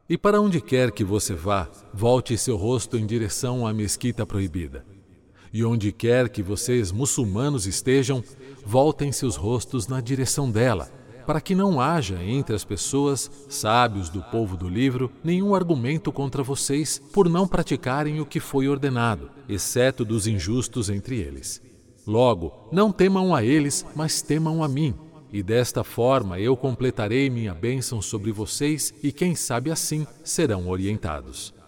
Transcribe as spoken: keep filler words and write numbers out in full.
E para onde quer que você vá, volte seu rosto em direção à mesquita proibida. E onde quer que vocês muçulmanos estejam, voltem seus rostos na direção dela, para que não haja entre as pessoas, sábios do povo do livro, nenhum argumento contra vocês por não praticarem o que foi ordenado, exceto dos injustos entre eles. Logo, não temam a eles, mas temam a mim, e desta forma eu completarei minha bênção sobre vocês e quem sabe assim serão orientados.